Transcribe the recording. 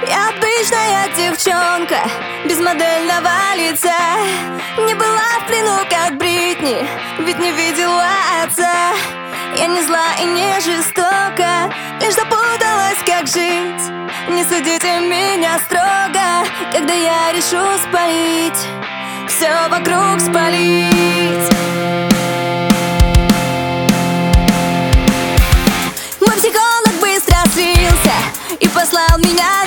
Я обычная девчонка, без модельного лица. Не была в плену, как Бритни, ведь не видела отца. Я не зла и не жестока, лишь запуталась, как жить. Не судите меня строго, когда я решу спалить, все вокруг спалить. Мой психолог быстро слился и послал меня